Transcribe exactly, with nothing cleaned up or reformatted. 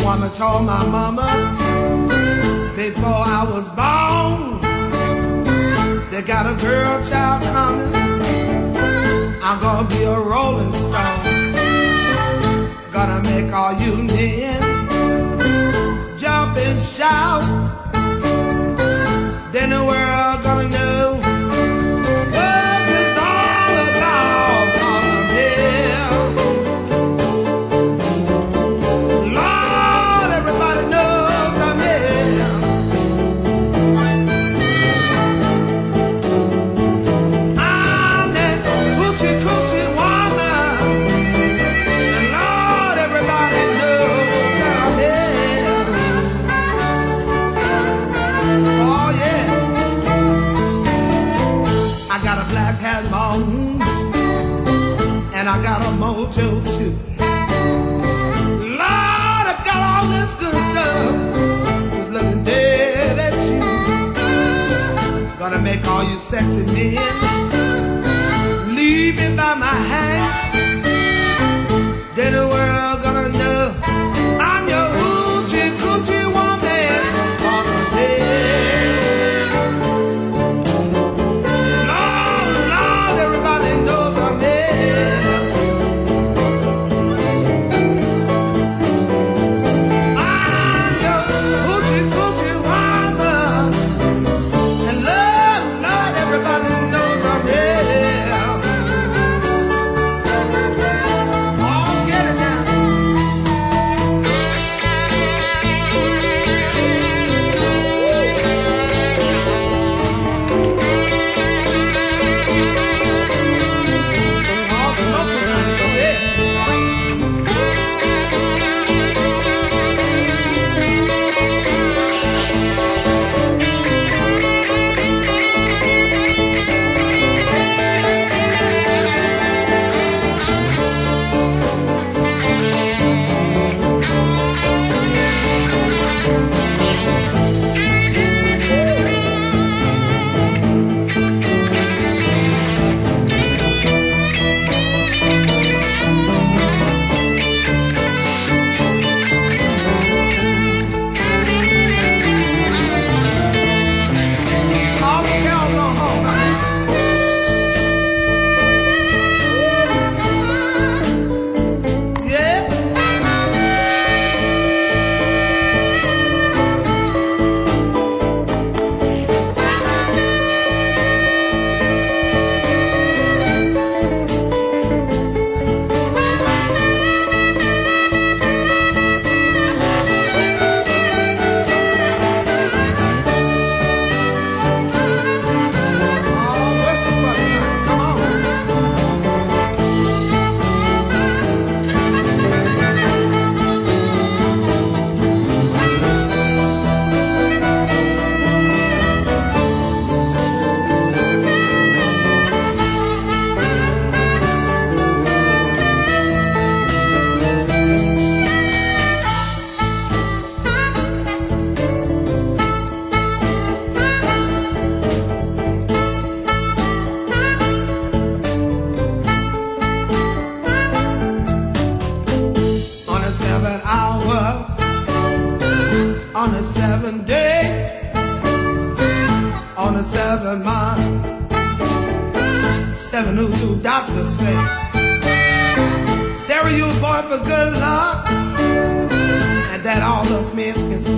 Woman told my mama before I was born, they got a girl child coming. I'm gonna be a rolling stone. Gonna make all you men jump and shout. Then the world gonna know what it's all about. I'm here. Lord, everybody knows I'm here. I'm that coochie coochie woman. And Lord, everybody knows that I'm here. Oh yeah. I got a black hat mountain, and I got a mojo too. Lord, I got all this good stuff, just looking dead at you. Gonna make all you sexy men leave me by my hand. Then the world gonna know I'm your hoochie coochie woman on the day. Lord, Lord, everybody knows I'm here. I'm your hoochie coochie woman, and Lord, Lord, everybody knows I'm here. Oh, get it now. Oh, something like that. All the cows are home now. Yeah. Oh, what's the fuck now? Come on. On the seventh hour, on the seventh day, on the seventh month, seven voodoo doctors say, Sarah, you was born for good luck, and that all us men can